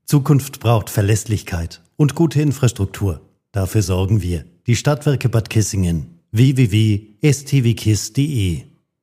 Zukunft braucht Verlässlichkeit und gute Infrastruktur. Dafür sorgen wir. Die Stadtwerke Bad Kissingen. www.stwkiss.de.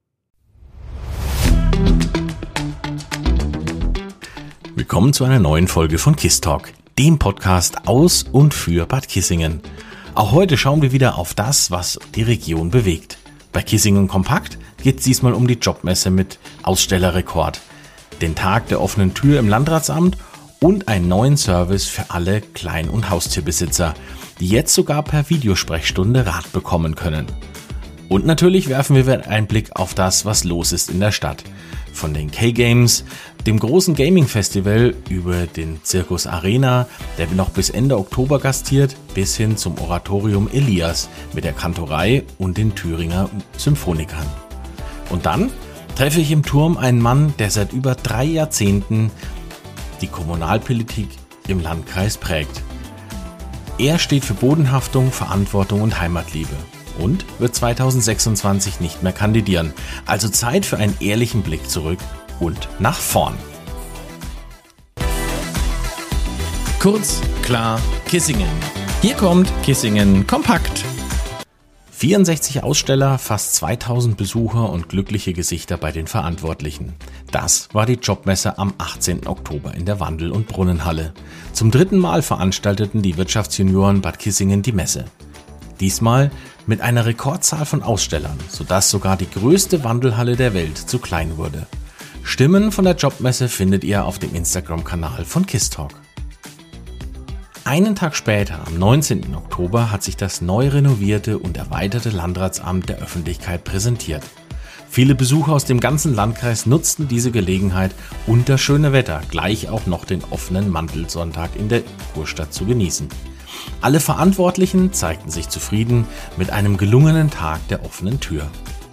Willkommen zu einer neuen Folge von KISS Talk, dem Podcast aus und für Bad Kissingen. Auch heute schauen wir wieder auf das, was die Region bewegt. Bei Kissingen Kompakt geht es diesmal um die Jobmesse mit Ausstellerrekord, den Tag der offenen Tür im Landratsamt und einen neuen Service für alle Klein- und Haustierbesitzer, die jetzt sogar per Videosprechstunde Rat bekommen können. Und natürlich werfen wir einen Blick auf das, was los ist in der Stadt. Von den K-Games, dem großen Gaming-Festival, über den Circus Arena, der noch bis Ende Oktober gastiert, bis hin zum Oratorium Elias mit der Kantorei und den Thüringer Symphonikern. Und dann treffe ich im Turm einen Mann, der seit über 3 Jahrzehnten die Kommunalpolitik im Landkreis prägt. Er steht für Bodenhaftung, Verantwortung und Heimatliebe und wird 2026 nicht mehr kandidieren. Also Zeit für einen ehrlichen Blick zurück und nach vorn. Kurz, klar, Kissingen. Hier kommt Kissingen Kompakt. 64 Aussteller, fast 2000 Besucher und glückliche Gesichter bei den Verantwortlichen. Das war die Jobmesse am 18. Oktober in der Wandel- und Brunnenhalle. Zum 3. Mal veranstalteten die Wirtschaftsjunioren Bad Kissingen die Messe. Diesmal mit einer Rekordzahl von Ausstellern, sodass sogar die größte Wandelhalle der Welt zu klein wurde. Stimmen von der Jobmesse findet ihr auf dem Instagram-Kanal von KISS Talk. Einen Tag später, am 19. Oktober, hat sich das neu renovierte und erweiterte Landratsamt der Öffentlichkeit präsentiert. Viele Besucher aus dem ganzen Landkreis nutzten diese Gelegenheit und das schöne Wetter gleich auch noch den offenen Mantelsonntag in der Kurstadt zu genießen. Alle Verantwortlichen zeigten sich zufrieden mit einem gelungenen Tag der offenen Tür.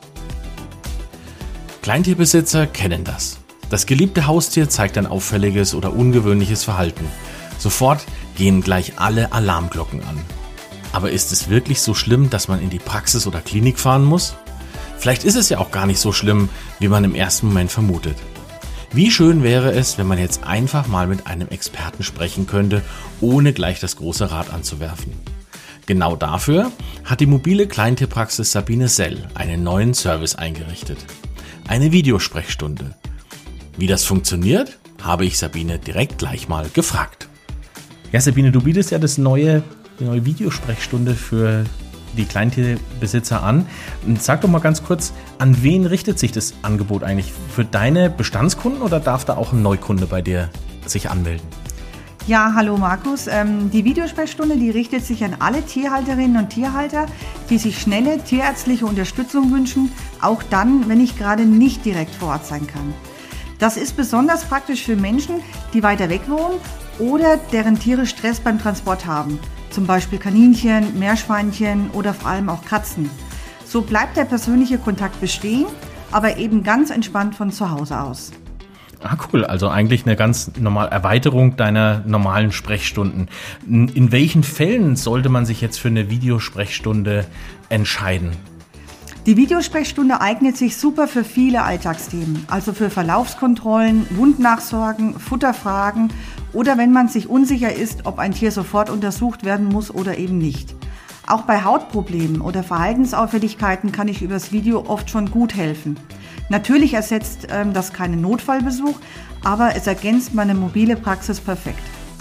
Kleintierbesitzer kennen das. Das geliebte Haustier zeigt ein auffälliges oder ungewöhnliches Verhalten. Sofort gehen gleich alle Alarmglocken an. Aber ist es wirklich so schlimm, dass man in die Praxis oder Klinik fahren muss? Vielleicht ist es ja auch gar nicht so schlimm, wie man im ersten Moment vermutet. Wie schön wäre es, wenn man jetzt einfach mal mit einem Experten sprechen könnte, ohne gleich das große Rad anzuwerfen. Genau dafür hat die mobile Kleintierpraxis Sabine Sell einen neuen Service eingerichtet. Eine Videosprechstunde. Wie das funktioniert, habe ich Sabine direkt gleich mal gefragt. Ja, Sabine, du bietest ja die neue Videosprechstunde für die Kleintierbesitzer an. Sag doch mal ganz kurz, an wen richtet sich das Angebot eigentlich? Für deine Bestandskunden oder darf da auch ein Neukunde bei dir sich anmelden? Ja, hallo Markus. Die Videosprechstunde, die richtet sich an alle Tierhalterinnen und Tierhalter, die sich schnelle tierärztliche Unterstützung wünschen, auch dann, wenn ich gerade nicht direkt vor Ort sein kann. Das ist besonders praktisch für Menschen, die weiter weg wohnen oder deren Tiere Stress beim Transport haben. Zum Beispiel Kaninchen, Meerschweinchen oder vor allem auch Katzen. So bleibt der persönliche Kontakt bestehen, aber eben ganz entspannt von zu Hause aus. Ah, cool. Also eigentlich eine ganz normale Erweiterung deiner normalen Sprechstunden. In welchen Fällen sollte man sich jetzt für eine Videosprechstunde entscheiden? Die Videosprechstunde eignet sich super für viele Alltagsthemen, also für Verlaufskontrollen, Wundnachsorgen, Futterfragen oder wenn man sich unsicher ist, ob ein Tier sofort untersucht werden muss oder eben nicht. Auch bei Hautproblemen oder Verhaltensauffälligkeiten kann ich übers Video oft schon gut helfen. Natürlich ersetzt das keinen Notfallbesuch, aber es ergänzt meine mobile Praxis perfekt.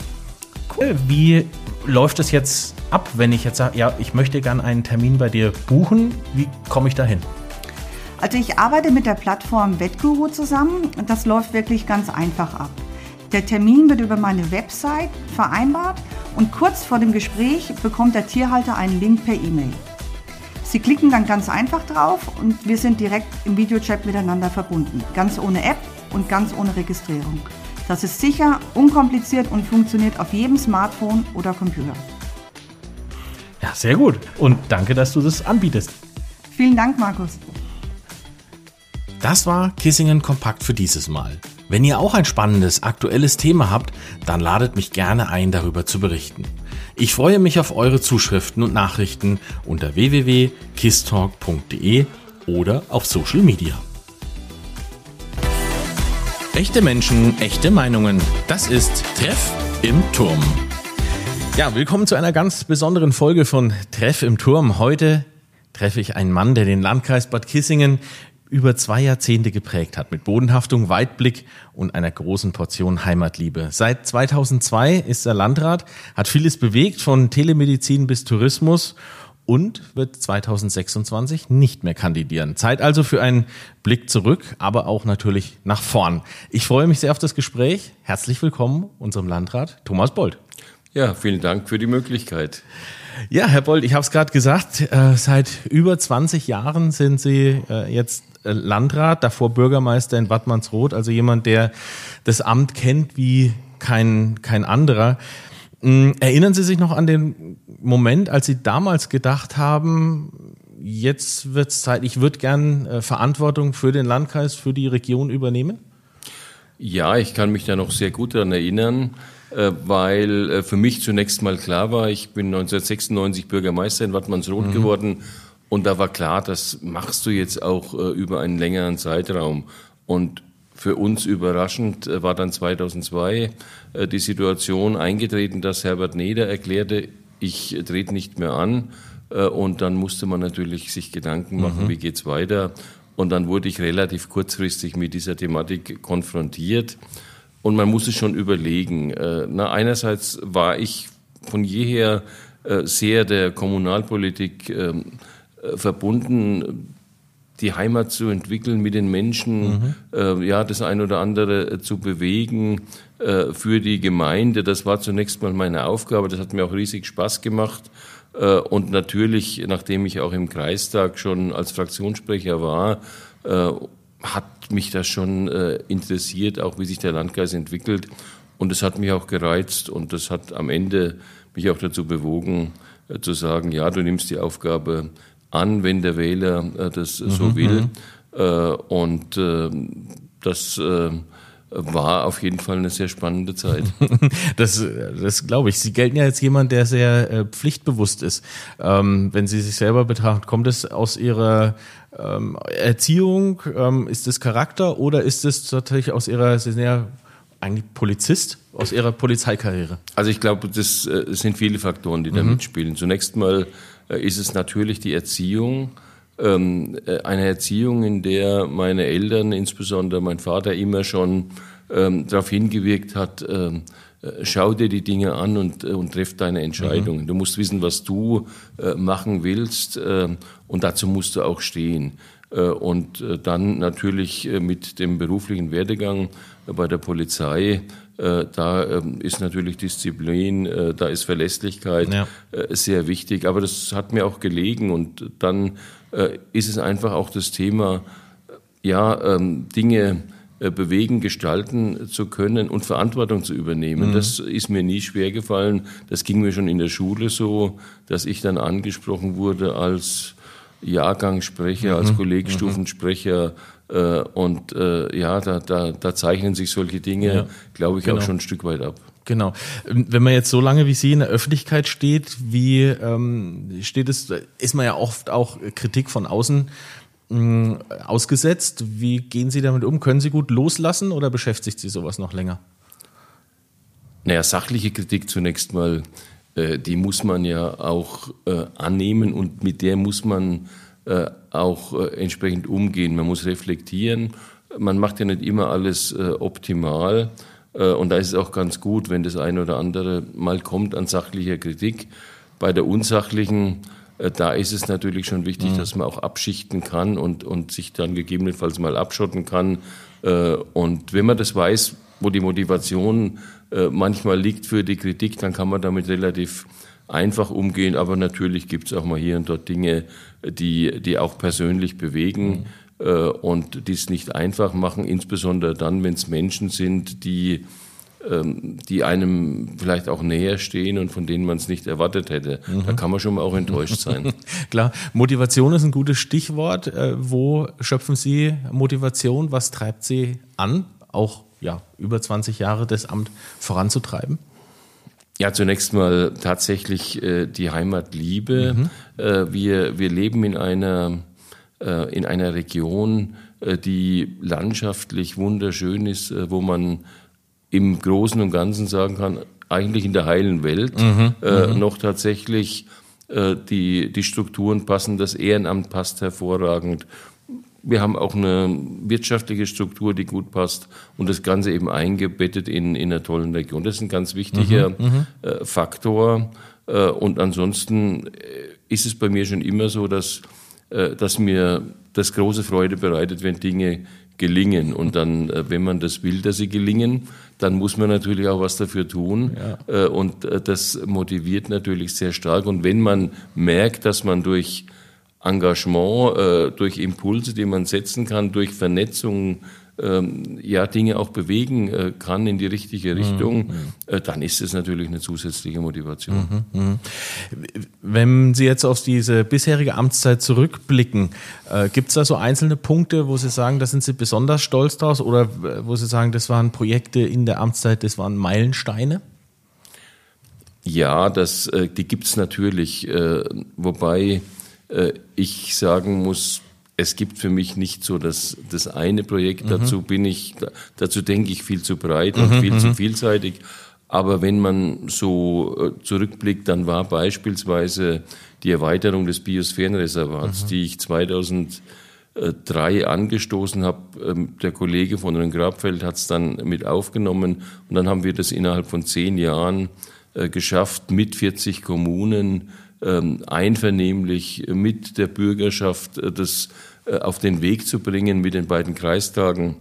Cool. Wie läuft es jetzt ab, wenn ich jetzt sage, ja, ich möchte gerne einen Termin bei dir buchen? Wie komme ich da hin? Also ich arbeite mit der Plattform Vetguru zusammen und das läuft wirklich ganz einfach ab. Der Termin wird über meine Website vereinbart und kurz vor dem Gespräch bekommt der Tierhalter einen Link per E-Mail. Sie klicken dann ganz einfach drauf und wir sind direkt im Videochat miteinander verbunden. Ganz ohne App und ganz ohne Registrierung. Das ist sicher, unkompliziert und funktioniert auf jedem Smartphone oder Computer. Ja, sehr gut. Und danke, dass du das anbietest. Vielen Dank, Markus. Das war Kissingen Kompakt für dieses Mal. Wenn ihr auch ein spannendes, aktuelles Thema habt, dann ladet mich gerne ein, darüber zu berichten. Ich freue mich auf eure Zuschriften und Nachrichten unter www.kisstalk.de oder auf Social Media. Echte Menschen, echte Meinungen. Das ist Treff im Turm. Ja, willkommen zu einer ganz besonderen Folge von Treff im Turm. Heute treffe ich einen Mann, der den Landkreis Bad Kissingen über 2 Jahrzehnte geprägt hat, mit Bodenhaftung, Weitblick und einer großen Portion Heimatliebe. Seit 2002 ist er Landrat, hat vieles bewegt, von Telemedizin bis Tourismus, und wird 2026 nicht mehr kandidieren. Zeit also für einen Blick zurück, aber auch natürlich nach vorn. Ich freue mich sehr auf das Gespräch. Herzlich willkommen unserem Landrat Thomas Bold. Ja, vielen Dank für die Möglichkeit. Ja, Herr Bold, ich habe es gerade gesagt, seit über 20 Jahren sind Sie jetzt Landrat, davor Bürgermeister in Wattmannsroth, also jemand, der das Amt kennt wie kein anderer. Erinnern Sie sich noch an den Moment, als Sie damals gedacht haben, jetzt wird es Zeit, ich würde gern Verantwortung für den Landkreis, für die Region übernehmen? Ja, ich kann mich da noch sehr gut daran erinnern, weil für mich zunächst mal klar war, ich bin 1996 Bürgermeister in Wattmannsroth geworden, und da war klar, das machst du jetzt auch über einen längeren Zeitraum. Und für uns überraschend war dann 2002 die Situation eingetreten, dass Herbert Neder erklärte, ich trete nicht mehr an. Und dann musste man natürlich sich Gedanken machen, wie geht's weiter. Und dann wurde ich relativ kurzfristig mit dieser Thematik konfrontiert. Und man muss es schon überlegen. Einerseits war ich von jeher sehr der Kommunalpolitik verbunden, die Heimat zu entwickeln, mit den Menschen, das ein oder andere zu bewegen für die Gemeinde. Das war zunächst mal meine Aufgabe. Das hat mir auch riesig Spaß gemacht. Und natürlich, nachdem ich auch im Kreistag schon als Fraktionssprecher war, hat mich das schon interessiert, auch wie sich der Landkreis entwickelt. Und es hat mich auch gereizt, und das hat am Ende mich auch dazu bewogen, zu sagen, ja, du nimmst die Aufgabe an, wenn der Wähler das so will. Und das war auf jeden Fall eine sehr spannende Zeit. Das glaube ich. Sie gelten ja als jemand, der sehr pflichtbewusst ist. Wenn Sie sich selber betrachten, kommt es aus Ihrer Erziehung, ist es Charakter, oder ist es tatsächlich aus Ihrer, Sie sind ja eigentlich Polizist, aus Ihrer Polizeikarriere? Also ich glaube, das sind viele Faktoren, die da mitspielen. Zunächst mal ist es natürlich die Erziehung, eine Erziehung, in der meine Eltern, insbesondere mein Vater, immer schon darauf hingewirkt hat, schau dir die Dinge an und treff deine Entscheidungen. Du musst wissen, was du machen willst, und dazu musst du auch stehen. Und dann natürlich mit dem beruflichen Werdegang bei der Polizei, da ist natürlich Disziplin, da ist Verlässlichkeit sehr wichtig. Aber das hat mir auch gelegen, und dann ist es einfach auch das Thema, Dinge bewegen, gestalten zu können und Verantwortung zu übernehmen. Das ist mir nie schwer gefallen. Das ging mir schon in der Schule so, dass ich dann angesprochen wurde als Jahrgangssprecher, als Kollegstufensprecher, und da zeichnen sich solche Dinge, glaube ich, auch schon ein Stück weit ab. Genau. Wenn man jetzt so lange wie Sie in der Öffentlichkeit steht, ist man ja oft auch Kritik von außen ausgesetzt. Wie gehen Sie damit um? Können Sie gut loslassen, oder beschäftigt Sie sowas noch länger? Naja, sachliche Kritik zunächst mal, die muss man ja auch annehmen, und mit der muss man auch entsprechend umgehen. Man muss reflektieren. Man macht ja nicht immer alles optimal. Und da ist es auch ganz gut, wenn das eine oder andere mal kommt an sachlicher Kritik. Bei der unsachlichen, da ist es natürlich schon wichtig, dass man auch abschichten kann und sich dann gegebenenfalls mal abschotten kann. Und wenn man das weiß, wo die Motivation manchmal liegt für die Kritik, dann kann man damit relativ einfach umgehen. Aber natürlich gibt es auch mal hier und dort Dinge, die auch persönlich bewegen und die es nicht einfach machen, insbesondere dann, wenn es Menschen sind, die einem vielleicht auch näher stehen und von denen man es nicht erwartet hätte. Da kann man schon mal auch enttäuscht sein. Klar, Motivation ist ein gutes Stichwort. Wo schöpfen Sie Motivation? Was treibt Sie an, auch über 20 Jahre das Amt voranzutreiben? Ja, zunächst mal tatsächlich die Heimatliebe. Wir leben in einer Region, die landschaftlich wunderschön ist, wo man im Großen und Ganzen sagen kann, eigentlich in der heilen Welt noch tatsächlich die Strukturen passen, das Ehrenamt passt hervorragend. Wir haben auch eine wirtschaftliche Struktur, die gut passt und das Ganze eben eingebettet in einer tollen Region. Das ist ein ganz wichtiger Faktor. Und ansonsten ist es bei mir schon immer so, dass mir das große Freude bereitet, wenn Dinge gelingen. Und dann, wenn man das will, dass sie gelingen, dann muss man natürlich auch was dafür tun. Ja. Und das motiviert natürlich sehr stark. Und wenn man merkt, dass man durch Engagement, durch Impulse, die man setzen kann, durch Vernetzung, Dinge auch bewegen kann in die richtige Richtung, dann ist es natürlich eine zusätzliche Motivation. Wenn Sie jetzt auf diese bisherige Amtszeit zurückblicken, gibt es da so einzelne Punkte, wo Sie sagen, da sind Sie besonders stolz draus oder wo Sie sagen, das waren Projekte in der Amtszeit, das waren Meilensteine? Ja, die gibt es natürlich, wobei ich sagen muss, es gibt für mich nicht so das eine Projekt, dazu denke ich viel zu breit und viel zu vielseitig. Aber wenn man so zurückblickt, dann war beispielsweise die Erweiterung des Biosphärenreservats, die ich 2003 angestoßen habe. Der Kollege von Rhön-Grabfeld hat es dann mit aufgenommen und dann haben wir das innerhalb von 10 Jahren geschafft, mit 40 Kommunen einvernehmlich mit der Bürgerschaft das auf den Weg zu bringen mit den beiden Kreistagen.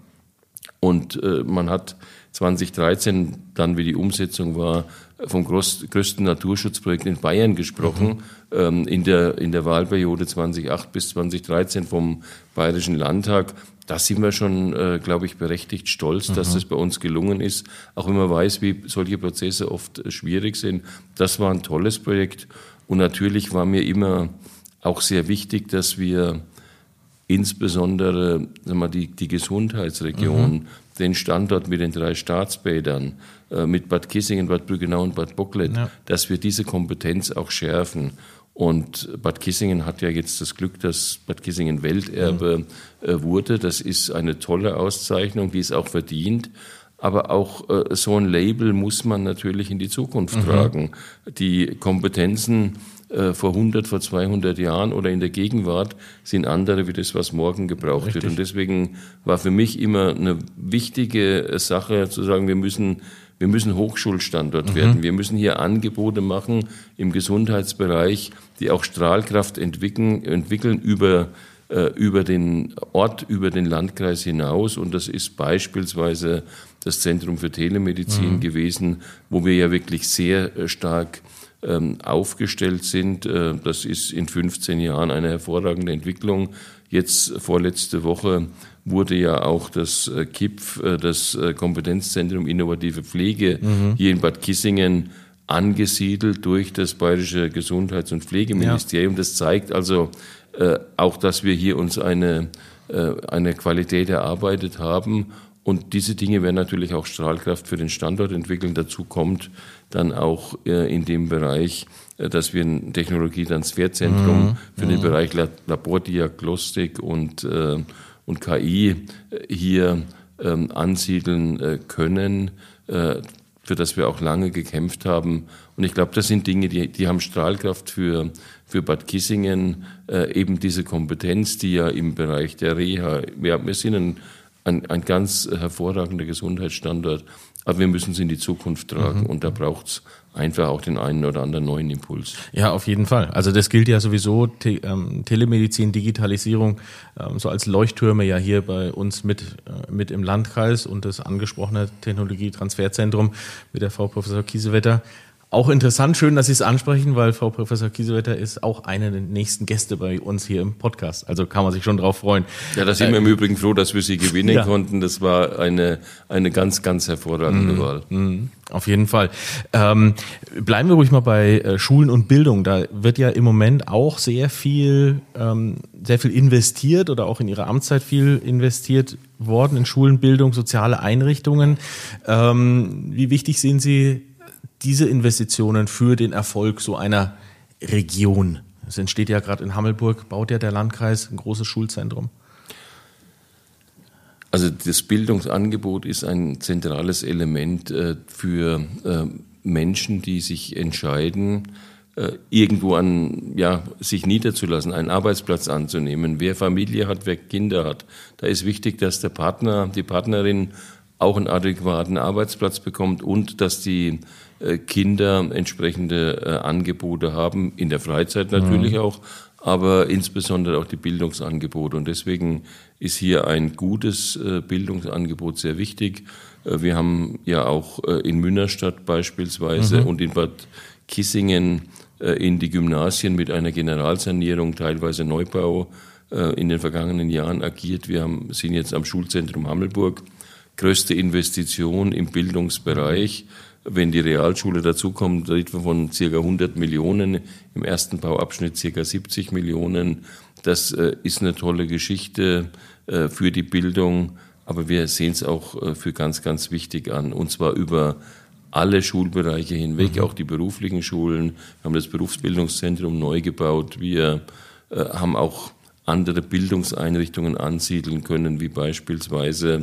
Und man hat 2013, dann wie die Umsetzung war, vom größten Naturschutzprojekt in Bayern gesprochen, in der Wahlperiode 2008 bis 2013 vom Bayerischen Landtag. Da sind wir schon, glaube ich, berechtigt stolz, dass das bei uns gelungen ist. Auch wenn man weiß, wie solche Prozesse oft schwierig sind. Das war ein tolles Projekt. Und natürlich war mir immer auch sehr wichtig, dass wir insbesondere die Gesundheitsregion, den Standort mit den 3 Staatsbädern, mit Bad Kissingen, Bad Brüggenau und Bad Bocklet, dass wir diese Kompetenz auch schärfen. Und Bad Kissingen hat ja jetzt das Glück, dass Bad Kissingen Welterbe wurde. Das ist eine tolle Auszeichnung, die es auch verdient. Aber auch so ein Label muss man natürlich in die Zukunft tragen. Die Kompetenzen vor 100, vor 200 Jahren oder in der Gegenwart sind andere wie das, was morgen gebraucht wird. Und deswegen war für mich immer eine wichtige Sache zu sagen, wir müssen Hochschulstandort werden. Wir müssen hier Angebote machen im Gesundheitsbereich, die auch Strahlkraft entwickeln über den Ort, über den Landkreis hinaus. Und das ist beispielsweise das Zentrum für Telemedizin gewesen, wo wir ja wirklich sehr stark aufgestellt sind. Das ist in 15 Jahren eine hervorragende Entwicklung. Jetzt vorletzte Woche wurde ja auch das KIPF, das Kompetenzzentrum Innovative Pflege, hier in Bad Kissingen angesiedelt durch das Bayerische Gesundheits- und Pflegeministerium. Das zeigt also auch, dass wir hier uns eine Qualität erarbeitet haben. Und diese Dinge werden natürlich auch Strahlkraft für den Standort entwickeln. Dazu kommt dann auch in dem Bereich, dass wir ein Technologietransferzentrum für den Bereich Labordiagnostik und KI hier ansiedeln können, für das wir auch lange gekämpft haben. Und ich glaube, das sind Dinge, die haben Strahlkraft für Bad Kissingen, eben diese Kompetenz, die ja im Bereich der Reha, wir sind ein ganz hervorragender Gesundheitsstandort, aber wir müssen es in die Zukunft tragen und da braucht es einfach auch den einen oder anderen neuen Impuls. Ja, auf jeden Fall. Also das gilt ja sowieso, Telemedizin, Digitalisierung, so als Leuchttürme ja hier bei uns mit im Landkreis und das angesprochene Technologietransferzentrum mit der Frau Professor Kiesewetter. Auch interessant, schön, dass Sie es ansprechen, weil Frau Professor Kiesewetter ist auch eine der nächsten Gäste bei uns hier im Podcast. Also kann man sich schon drauf freuen. Ja, da sind wir im Übrigen froh, dass wir sie gewinnen konnten. Das war eine ganz, ganz hervorragende Wahl. Auf jeden Fall. Bleiben wir ruhig mal bei Schulen und Bildung. Da wird ja im Moment auch sehr viel investiert oder auch in Ihrer Amtszeit viel investiert worden in Schulen, Bildung, soziale Einrichtungen. Wie wichtig sehen Sie diese Investitionen für den Erfolg so einer Region? Es entsteht ja gerade in Hammelburg, baut ja der Landkreis ein großes Schulzentrum. Also das Bildungsangebot ist ein zentrales Element für Menschen, die sich entscheiden, irgendwo sich niederzulassen, einen Arbeitsplatz anzunehmen. Wer Familie hat, wer Kinder hat, da ist wichtig, dass der Partner, die Partnerin auch einen adäquaten Arbeitsplatz bekommt und dass die Kinder entsprechende Angebote haben, in der Freizeit natürlich auch, aber insbesondere auch die Bildungsangebote. Und deswegen ist hier ein gutes Bildungsangebot sehr wichtig. Wir haben ja auch in Münnerstadt beispielsweise und in Bad Kissingen in die Gymnasien mit einer Generalsanierung, teilweise Neubau, in den vergangenen Jahren agiert. Wir sind jetzt am Schulzentrum Hammelburg. Größte Investition im Bildungsbereich. Wenn die Realschule dazukommt, reden wir von ca. 100 Millionen, im ersten Bauabschnitt ca. 70 Millionen. Das ist eine tolle Geschichte für die Bildung, aber wir sehen es auch für ganz, ganz wichtig an, und zwar über alle Schulbereiche hinweg, auch die beruflichen Schulen. Wir haben das Berufsbildungszentrum neu gebaut. Wir haben auch andere Bildungseinrichtungen ansiedeln können, wie beispielsweise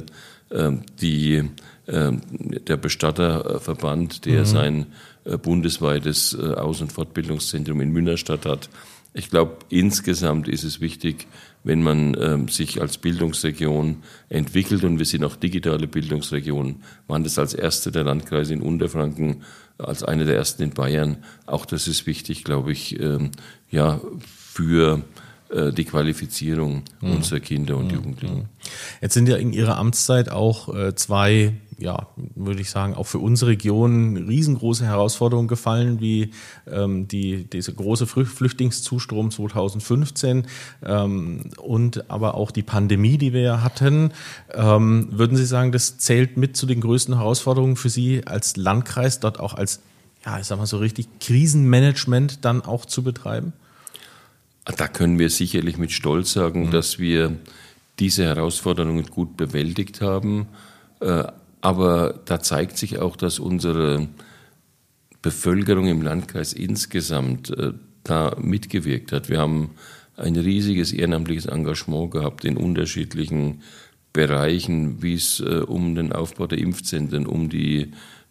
der Bestatterverband, der sein bundesweites Aus- und Fortbildungszentrum in Münnerstadt hat. Ich glaube, insgesamt ist es wichtig, wenn man sich als Bildungsregion entwickelt, und wir sind auch digitale Bildungsregion, waren das als erste der Landkreise in Unterfranken, als eine der ersten in Bayern. Auch das ist wichtig, glaube ich, für die Qualifizierung unserer Kinder und Jugendlichen. Jetzt sind ja in Ihrer Amtszeit auch zwei, würde ich sagen, auch für unsere Region riesengroße Herausforderungen gefallen, wie diese große Flüchtlingszustrom 2015 und aber auch die Pandemie, die wir ja hatten. Würden Sie sagen, das zählt mit zu den größten Herausforderungen für Sie als Landkreis, dort auch als, ich sag mal so richtig, Krisenmanagement dann auch zu betreiben? Da können wir sicherlich mit Stolz sagen, dass wir diese Herausforderungen gut bewältigt haben. Aber da zeigt sich auch, dass unsere Bevölkerung im Landkreis insgesamt da mitgewirkt hat. Wir haben ein riesiges ehrenamtliches Engagement gehabt in unterschiedlichen Bereichen, wie es um den Aufbau der Impfzentren, um die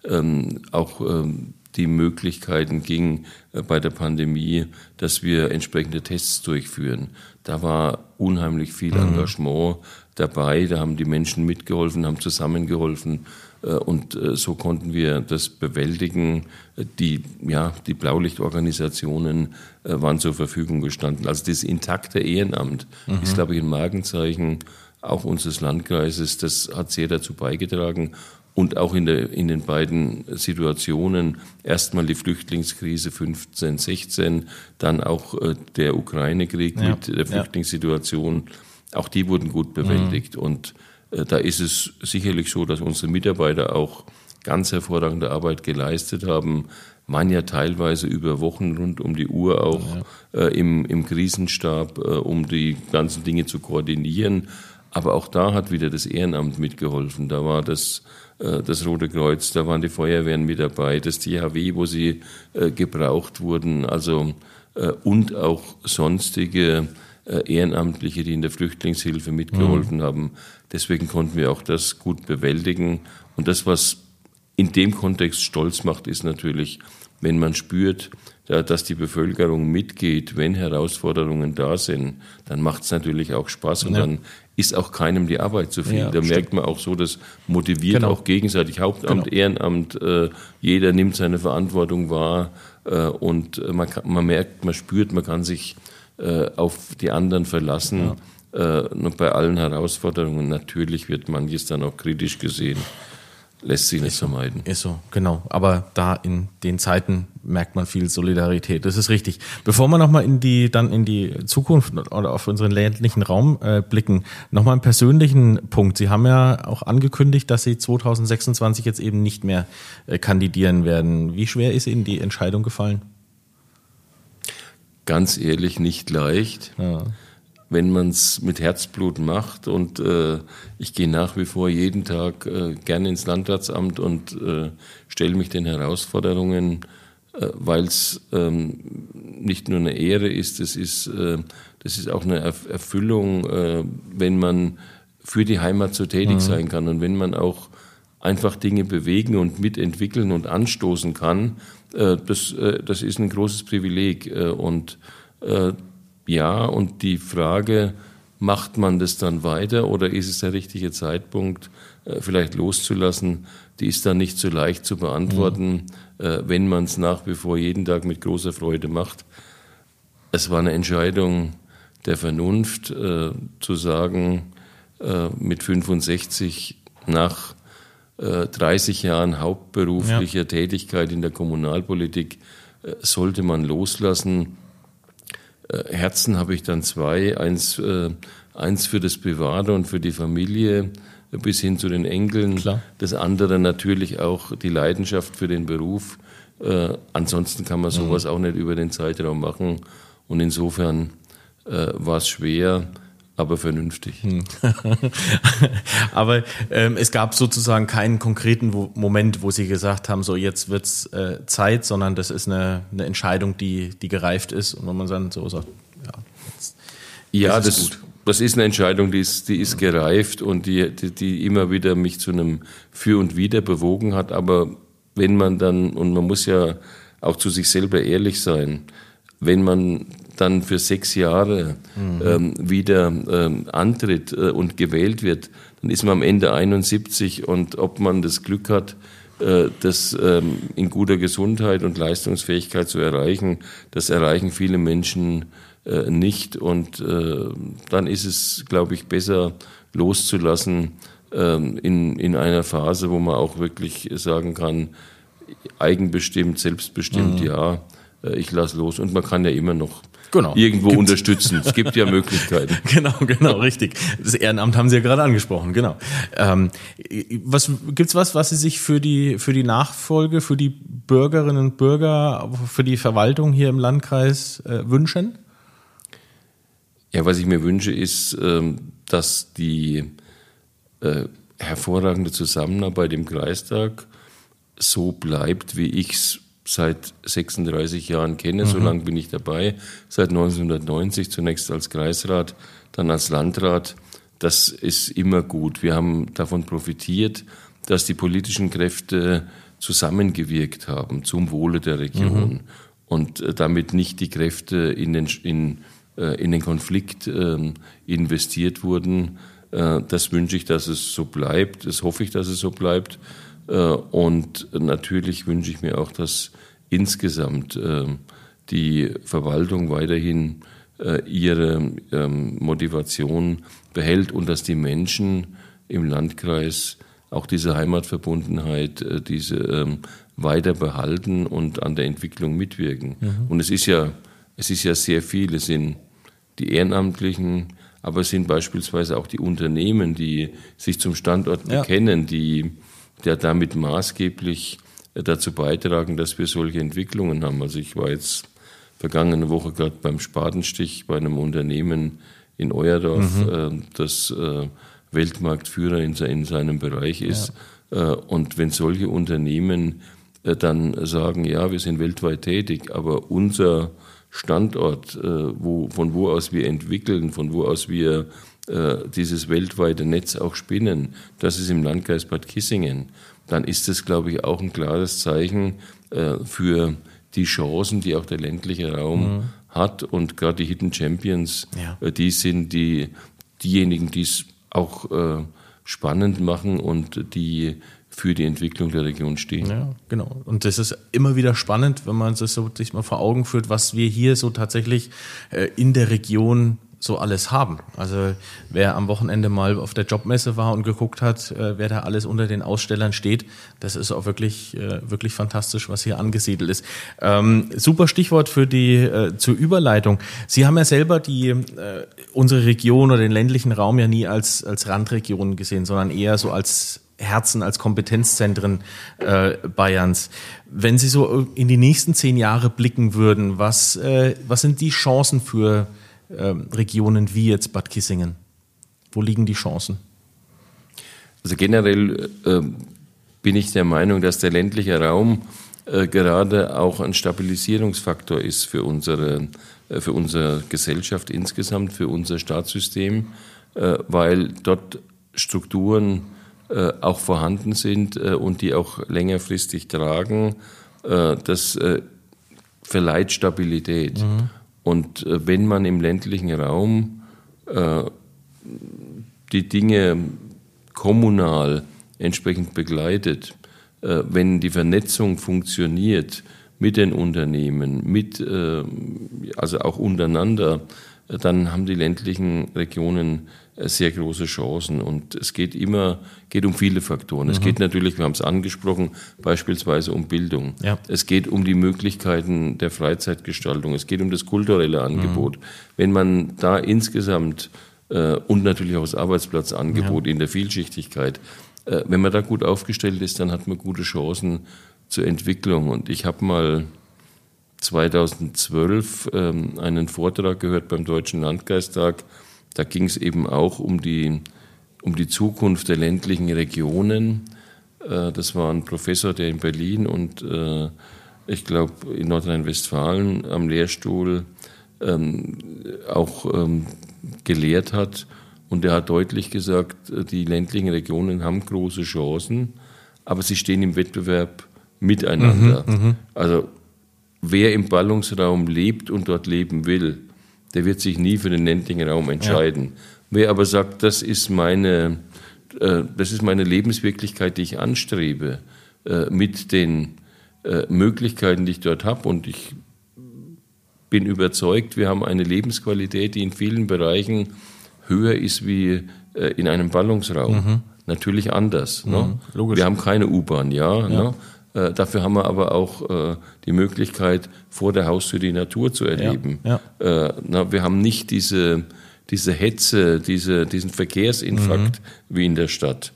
die Möglichkeiten ging bei der Pandemie, dass wir entsprechende Tests durchführen. Da war unheimlich viel Engagement dabei, da haben die Menschen mitgeholfen, haben zusammengeholfen und so konnten wir das bewältigen. Die Blaulichtorganisationen waren zur Verfügung gestanden. Also das intakte Ehrenamt ist, glaube ich, ein Markenzeichen auch unseres Landkreises. Das hat sehr dazu beigetragen. Und auch in den beiden Situationen, erstmal die Flüchtlingskrise 15, 16, dann auch der Ukraine-Krieg mit der Flüchtlingssituation, auch die wurden gut bewältigt. Und da ist es sicherlich so, dass unsere Mitarbeiter auch ganz hervorragende Arbeit geleistet haben, waren ja teilweise über Wochen rund um die Uhr auch im Krisenstab, um die ganzen Dinge zu koordinieren. Aber auch da hat wieder das Ehrenamt mitgeholfen. Da war das Rote Kreuz, da waren die Feuerwehren mit dabei, das THW, wo sie gebraucht wurden, und auch sonstige Ehrenamtliche, die in der Flüchtlingshilfe mitgeholfen haben. Deswegen konnten wir auch das gut bewältigen. Und das, was in dem Kontext stolz macht, ist natürlich, wenn man spürt, dass die Bevölkerung mitgeht, wenn Herausforderungen da sind, dann macht es natürlich auch Spaß und dann ist auch keinem die Arbeit zu viel. Da merkt man auch so, das motiviert auch gegenseitig. Hauptamt, Ehrenamt, jeder nimmt seine Verantwortung wahr und man merkt, man spürt, man kann sich auf die anderen verlassen. Und bei allen Herausforderungen, natürlich wird manches dann auch kritisch gesehen. Lässt sich nicht vermeiden. Ist so, genau. Aber da in den Zeiten merkt man viel Solidarität. Das ist richtig. Bevor wir nochmal in die Zukunft oder auf unseren ländlichen Raum blicken, nochmal einen persönlichen Punkt. Sie haben ja auch angekündigt, dass Sie 2026 jetzt eben nicht mehr kandidieren werden. Wie schwer ist Ihnen die Entscheidung gefallen? Ganz ehrlich, nicht leicht. Ja. Wenn man es mit Herzblut macht und ich gehe nach wie vor jeden Tag gerne ins Landratsamt und stelle mich den Herausforderungen, weil es nicht nur eine Ehre ist, das ist auch eine Erfüllung, wenn man für die Heimat so tätig sein kann. Und wenn man auch einfach Dinge bewegen und mitentwickeln und anstoßen kann, das ist ein großes Privileg. Und die Frage, macht man das dann weiter oder ist es der richtige Zeitpunkt, vielleicht loszulassen, die ist dann nicht so leicht zu beantworten, wenn man es nach wie vor jeden Tag mit großer Freude macht. Es war eine Entscheidung der Vernunft, zu sagen, mit 65 nach 30 Jahren hauptberuflicher Tätigkeit in der Kommunalpolitik sollte man loslassen. Herzen habe ich dann zwei, eins für das Private und für die Familie bis hin zu den Enkeln. Klar. Das andere natürlich auch die Leidenschaft für den Beruf. Ansonsten kann man sowas auch nicht über den Zeitraum machen. Und insofern war es schwer, aber vernünftig. Aber es gab sozusagen keinen konkreten Moment, wo Sie gesagt haben, so jetzt wird's Zeit, sondern das ist eine Entscheidung, die gereift ist und wo man dann so sagt, das ist eine Entscheidung, die ist gereift und die immer wieder mich zu einem Für und Wider bewogen hat. Aber wenn man dann, und man muss ja auch zu sich selber ehrlich sein, wenn man dann für 6 Jahre wieder antritt und gewählt wird, dann ist man am Ende 71 und ob man das Glück hat, das in guter Gesundheit und Leistungsfähigkeit zu erreichen, das erreichen viele Menschen nicht und dann ist es, glaube ich, besser loszulassen in einer Phase, wo man auch wirklich sagen kann, eigenbestimmt, selbstbestimmt, ja, ich lasse los und man kann ja immer noch irgendwo unterstützen. Es gibt ja Möglichkeiten. Genau, richtig. Das Ehrenamt haben Sie ja gerade angesprochen, genau. Gibt's was Sie sich für die Nachfolge, für die Bürgerinnen und Bürger, für die Verwaltung hier im Landkreis wünschen? Ja, was ich mir wünsche, ist, dass die hervorragende Zusammenarbeit im Kreistag so bleibt, wie ich es seit 36 Jahren kenne. So lange bin ich dabei, seit 1990, zunächst als Kreisrat, dann als Landrat. Das ist immer gut. Wir haben davon profitiert, dass die politischen Kräfte zusammengewirkt haben zum Wohle der Region und damit nicht die Kräfte in den Konflikt investiert wurden. Das wünsche ich, dass es so bleibt. Das hoffe ich, dass es so bleibt. Und natürlich wünsche ich mir auch, dass insgesamt die Verwaltung weiterhin ihre Motivation behält und dass die Menschen im Landkreis auch diese Heimatverbundenheit, diese weiter behalten und an der Entwicklung mitwirken. Und es ist ja sehr viel. Es sind die Ehrenamtlichen, aber es sind beispielsweise auch die Unternehmen, die sich zum Standort bekennen, die damit maßgeblich dazu beitragen, dass wir solche Entwicklungen haben. Also ich war jetzt vergangene Woche gerade beim Spatenstich bei einem Unternehmen in Euerdorf, das Weltmarktführer in seinem Bereich ist. Und wenn solche Unternehmen dann sagen, ja, wir sind weltweit tätig, aber unser Standort, von wo aus wir entwickeln, von wo aus wir dieses weltweite Netz auch spinnen, das ist im Landkreis Bad Kissingen, dann ist das, glaube ich, auch ein klares Zeichen für die Chancen, die auch der ländliche Raum hat. Und gerade die Hidden Champions, die sind diejenigen, die es auch spannend machen und die für die Entwicklung der Region stehen. Ja, genau. Und das ist immer wieder spannend, wenn man das so sich mal vor Augen führt, was wir hier so tatsächlich in der Region so alles haben. Also wer am Wochenende mal auf der Jobmesse war und geguckt hat, wer da alles unter den Ausstellern steht, das ist auch wirklich fantastisch, was hier angesiedelt ist. Super Stichwort für zur Überleitung. Sie haben ja selber unsere Region oder den ländlichen Raum ja nie als Randregion gesehen, sondern eher so als Herzen, als Kompetenzzentren Bayerns. Wenn Sie so in die nächsten 10 Jahre blicken würden, was sind die Chancen für Regionen wie jetzt Bad Kissingen? Wo liegen die Chancen? Also generell bin ich der Meinung, dass der ländliche Raum gerade auch ein Stabilisierungsfaktor ist für unsere Gesellschaft insgesamt, für unser Staatssystem, weil dort Strukturen auch vorhanden sind und die auch längerfristig tragen, das verleiht Stabilität. Und wenn man im ländlichen Raum die Dinge kommunal entsprechend begleitet, wenn die Vernetzung funktioniert mit den Unternehmen, also auch untereinander, dann haben die ländlichen Regionen sehr große Chancen. Und es geht um viele Faktoren. Es geht natürlich, wir haben es angesprochen, beispielsweise um Bildung. Ja. Es geht um die Möglichkeiten der Freizeitgestaltung. Es geht um das kulturelle Angebot. Wenn man da insgesamt und natürlich auch das Arbeitsplatzangebot in der Vielschichtigkeit, wenn man da gut aufgestellt ist, dann hat man gute Chancen zur Entwicklung. Und ich habe mal 2012 einen Vortrag gehört beim Deutschen Landkreistag. Da ging es eben auch um die Zukunft der ländlichen Regionen. Das war ein Professor, der in Berlin und ich glaube in Nordrhein-Westfalen am Lehrstuhl auch gelehrt hat. Und der hat deutlich gesagt, die ländlichen Regionen haben große Chancen, aber sie stehen im Wettbewerb miteinander. Also wer im Ballungsraum lebt und dort leben will, der wird sich nie für den ländlichen Raum entscheiden. Ja. Wer aber sagt, das ist meine Lebenswirklichkeit, die ich anstrebe, mit den Möglichkeiten, die ich dort habe, und ich bin überzeugt, wir haben eine Lebensqualität, die in vielen Bereichen höher ist wie in einem Ballungsraum. Natürlich anders. Ne? Logisch. Wir haben keine U-Bahn, ne? Dafür haben wir aber auch die Möglichkeit, vor der Haustür die Natur zu erleben. Wir haben nicht diese Hetze, diesen Verkehrsinfarkt wie in der Stadt.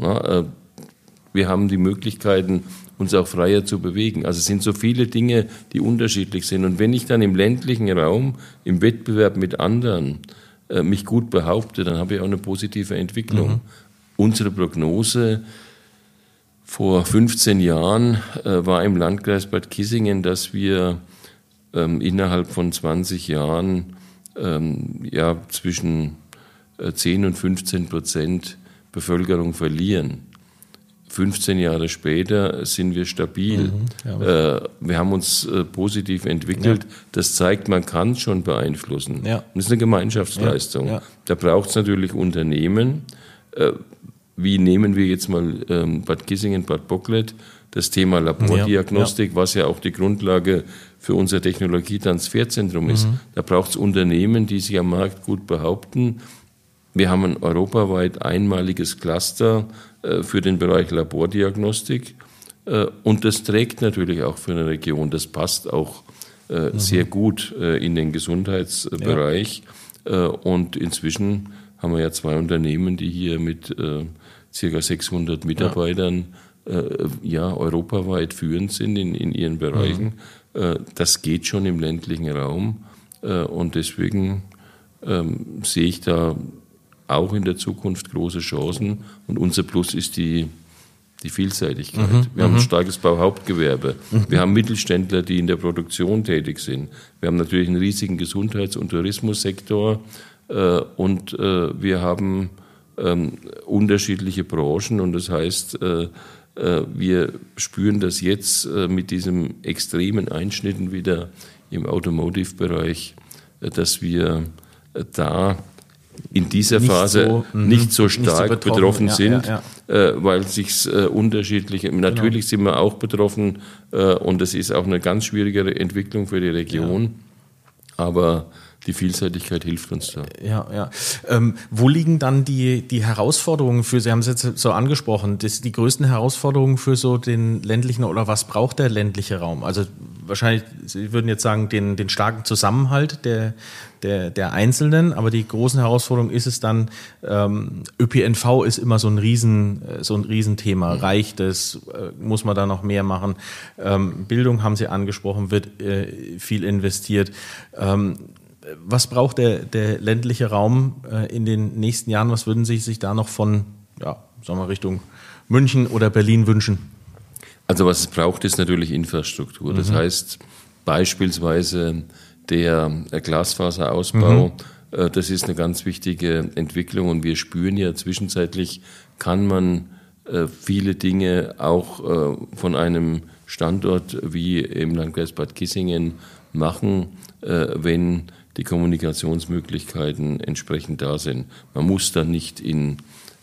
Wir haben die Möglichkeiten, uns auch freier zu bewegen. Also es sind so viele Dinge, die unterschiedlich sind. Und wenn ich dann im ländlichen Raum, im Wettbewerb mit anderen, mich gut behaupte, dann habe ich auch eine positive Entwicklung. Unsere Prognose vor 15 Jahren war im Landkreis Bad Kissingen, dass wir innerhalb von 20 Jahren zwischen 10 und 15% Bevölkerung verlieren. 15 Jahre später sind wir stabil. Wir haben uns positiv entwickelt. Das zeigt, man kann es schon beeinflussen. Und das ist eine Gemeinschaftsleistung. Da braucht es natürlich Unternehmen. Wie nehmen wir jetzt mal Bad Kissingen, Bad Bocklet, das Thema Labordiagnostik, was ja auch die Grundlage für unser Technologietransferzentrum ist. Da braucht es Unternehmen, die sich am Markt gut behaupten. Wir haben ein europaweit einmaliges Cluster für den Bereich Labordiagnostik. Und das trägt natürlich auch für eine Region. Das passt auch sehr gut in den Gesundheitsbereich. Und inzwischen haben wir ja 2 Unternehmen, die hier mit ca. 600 Mitarbeitern europaweit führend sind in ihren Bereichen. Das geht schon im ländlichen Raum. Und deswegen sehe ich da auch in der Zukunft große Chancen. Und unser Plus ist die Vielseitigkeit. Wir haben ein starkes Bauhauptgewerbe. Wir haben Mittelständler, die in der Produktion tätig sind. Wir haben natürlich einen riesigen Gesundheits- und Tourismussektor. Und wir haben unterschiedliche Branchen. Und das heißt, wir spüren das jetzt mit diesem extremen Einschnitten wieder im Automotive-Bereich, dass wir da in dieser Phase nicht so stark betroffen sind, weil sich unterschiedliche, natürlich sind wir auch betroffen und das ist auch eine ganz schwierige Entwicklung für die Region, aber die Vielseitigkeit hilft uns da. Wo liegen dann die Herausforderungen für, Sie haben es jetzt so angesprochen, die größten Herausforderungen für so den ländlichen, oder was braucht der ländliche Raum? Also wahrscheinlich, Sie würden jetzt sagen, den starken Zusammenhalt der Einzelnen, aber die großen Herausforderungen ist es dann, ÖPNV ist immer so ein Riesenthema. Reicht es? Muss man da noch mehr machen? Bildung haben Sie angesprochen, wird viel investiert. Was braucht der ländliche Raum in den nächsten Jahren? Was würden Sie sich da noch von, Richtung München oder Berlin wünschen? Also was es braucht, ist natürlich Infrastruktur. Das heißt beispielsweise der Glasfaserausbau, Das ist eine ganz wichtige Entwicklung und wir spüren ja zwischenzeitlich, kann man viele Dinge auch von einem Standort wie im Landkreis Bad Kissingen machen, wenn die Kommunikationsmöglichkeiten entsprechend da sind. Man muss da nicht in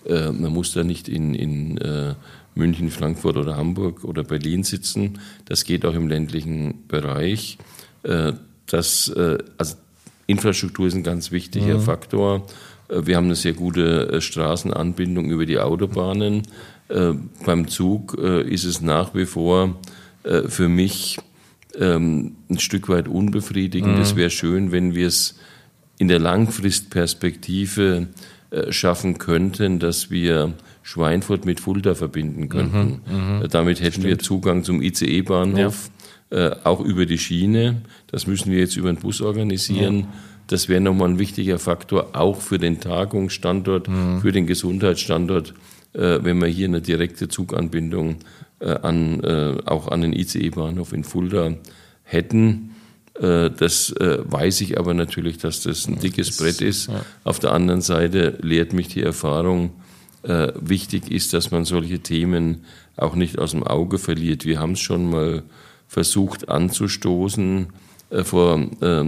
München, Frankfurt oder Hamburg oder Berlin sitzen. Das geht auch im ländlichen Bereich. Also Infrastruktur ist ein ganz wichtiger Faktor. Wir haben eine sehr gute Straßenanbindung über die Autobahnen. Beim Zug ist es nach wie vor für mich ein Stück weit unbefriedigend. Es wäre schön, wenn wir es in der Langfristperspektive schaffen könnten, dass wir Schweinfurt mit Fulda verbinden könnten. Damit hätten wir Zugang zum ICE-Bahnhof, auch über die Schiene. Das müssen wir jetzt über den Bus organisieren. Das wäre nochmal ein wichtiger Faktor, auch für den Tagungsstandort, für den Gesundheitsstandort, wenn wir hier eine direkte Zuganbindung auch an den ICE-Bahnhof in Fulda hätten. Das weiß ich aber natürlich, dass das ein dickes Brett ist. Ja. Auf der anderen Seite lehrt mich die Erfahrung, wichtig ist, dass man solche Themen auch nicht aus dem Auge verliert. Wir haben es schon mal versucht anzustoßen vor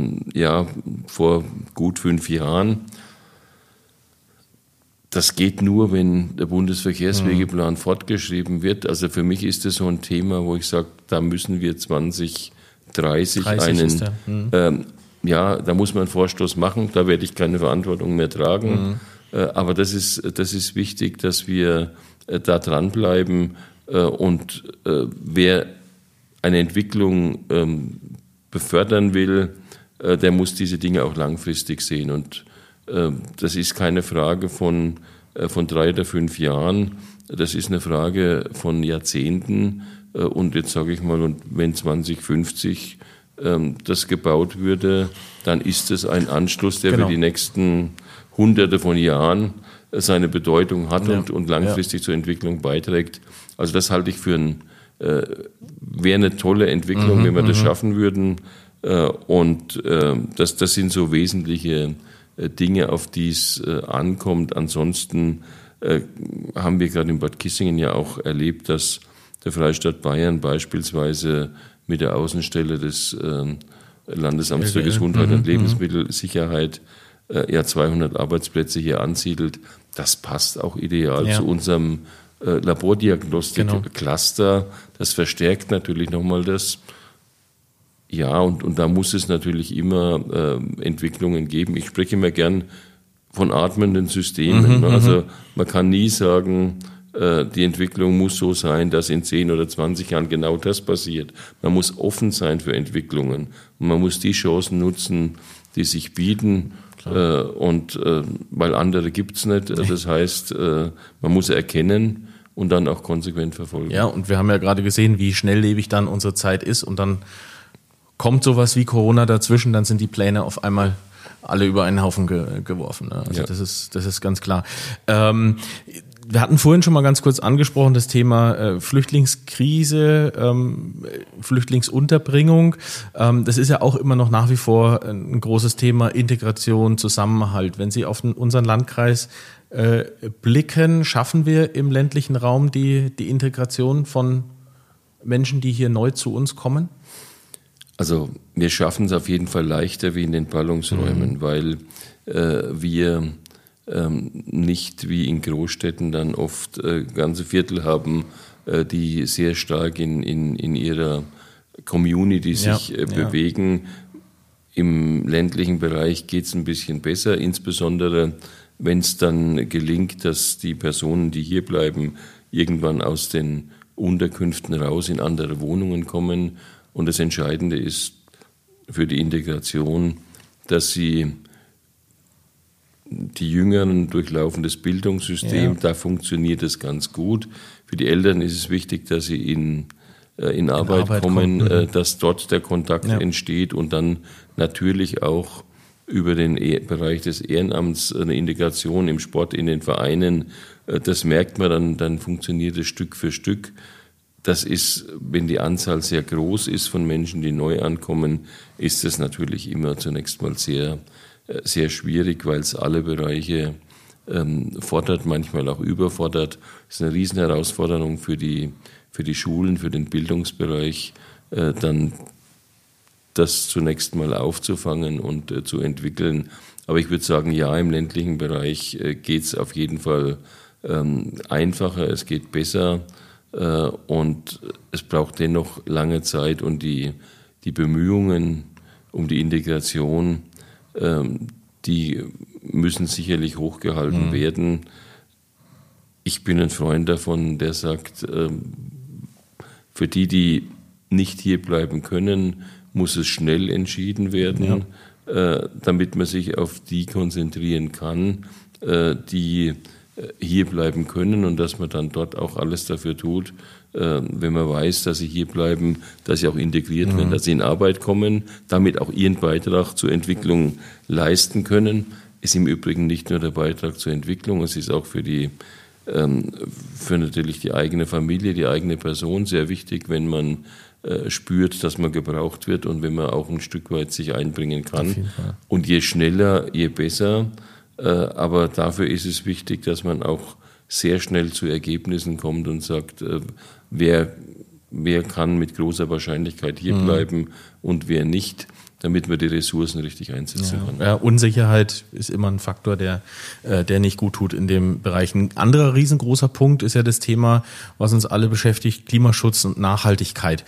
gut 5 Jahren. Das geht nur, wenn der Bundesverkehrswegeplan fortgeschrieben wird. Also für mich ist das so ein Thema, wo ich sage, da müssen wir 2030 da muss man einen Vorstoß machen, da werde ich keine Verantwortung mehr tragen. Aber das ist wichtig, dass wir da dranbleiben und wer eine Entwicklung befördern will, der muss diese Dinge auch langfristig sehen. Und das ist keine Frage von 3 oder 5 Jahren, das ist eine Frage von Jahrzehnten. Und jetzt sage ich mal, und wenn 2050 das gebaut würde, dann ist es ein Anschluss, der für die nächsten Hunderte von Jahren seine Bedeutung hat und langfristig zur Entwicklung beiträgt. Also das halte ich für wäre eine tolle Entwicklung, wenn wir das schaffen würden. Und das sind so wesentliche Dinge, auf die es ankommt. Ansonsten haben wir gerade in Bad Kissingen ja auch erlebt, dass der Freistaat Bayern beispielsweise mit der Außenstelle des Landesamts für Gesundheit und Lebensmittelsicherheit 200 Arbeitsplätze hier ansiedelt. Das passt auch ideal zu unserem Labordiagnostik-Cluster. Das verstärkt natürlich nochmal das. Ja, und da muss es natürlich immer Entwicklungen geben. Ich spreche immer gern von atmenden Systemen. Also man kann nie sagen, die Entwicklung muss so sein, dass in 10 oder 20 Jahren genau das passiert. Man muss offen sein für Entwicklungen. Und man muss die Chancen nutzen, die sich bieten. Weil andere gibt's nicht. Das heißt, man muss erkennen und dann auch konsequent verfolgen. Ja, und wir haben ja gerade gesehen, wie schnelllebig dann unsere Zeit ist. Und dann kommt sowas wie Corona dazwischen, dann sind die Pläne auf einmal alle über einen Haufen geworfen. Also das ist ganz klar. Wir hatten vorhin schon mal ganz kurz angesprochen, das Thema Flüchtlingskrise, Flüchtlingsunterbringung. Das ist ja auch immer noch nach wie vor ein großes Thema, Integration, Zusammenhalt. Wenn Sie auf unseren Landkreis blicken, schaffen wir im ländlichen Raum die Integration von Menschen, die hier neu zu uns kommen? Also wir schaffen es auf jeden Fall leichter wie in den Ballungsräumen, weil wir nicht wie in Großstädten dann oft ganze Viertel haben, die sehr stark in ihrer Community sich bewegen. Im ländlichen Bereich geht es ein bisschen besser, insbesondere wenn es dann gelingt, dass die Personen, die hier bleiben, irgendwann aus den Unterkünften raus in andere Wohnungen kommen. Und das Entscheidende ist für die Integration, dass sie die Jüngeren durchlaufen das Bildungssystem, da funktioniert es ganz gut. Für die Eltern ist es wichtig, dass sie in Arbeit kommen, dass dort der Kontakt entsteht und dann natürlich auch über den Bereich des Ehrenamts eine Integration im Sport, in den Vereinen. Das merkt man dann funktioniert es Stück für Stück. Das ist, wenn die Anzahl sehr groß ist von Menschen, die neu ankommen, ist es natürlich immer zunächst mal sehr sehr schwierig, weil es alle Bereiche fordert, manchmal auch überfordert. Das ist eine Riesenherausforderung für die Schulen, für den Bildungsbereich, dann das zunächst mal aufzufangen und zu entwickeln. Aber ich würde sagen, ja, im ländlichen Bereich geht es auf jeden Fall einfacher, es geht besser und es braucht dennoch lange Zeit und die Bemühungen um die Integration, die müssen sicherlich hochgehalten werden. Ich bin ein Freund davon, der sagt, für die nicht hier bleiben können, muss es schnell entschieden werden, damit man sich auf die konzentrieren kann, die hier bleiben können und dass man dann dort auch alles dafür tut, wenn man weiß, dass sie hier bleiben, dass sie auch integriert werden, dass sie in Arbeit kommen, damit auch ihren Beitrag zur Entwicklung leisten können. Ist im Übrigen nicht nur der Beitrag zur Entwicklung, es ist auch für natürlich die eigene Familie, die eigene Person sehr wichtig, wenn man spürt, dass man gebraucht wird und wenn man auch ein Stück weit sich einbringen kann. Und je schneller, je besser. Aber dafür ist es wichtig, dass man auch sehr schnell zu Ergebnissen kommt und sagt, wer kann mit großer Wahrscheinlichkeit hier bleiben und wer nicht, damit man die Ressourcen richtig einsetzen kann. Ja, Unsicherheit ist immer ein Faktor, der nicht gut tut in dem Bereich. Ein anderer riesengroßer Punkt ist ja das Thema, was uns alle beschäftigt, Klimaschutz und Nachhaltigkeit.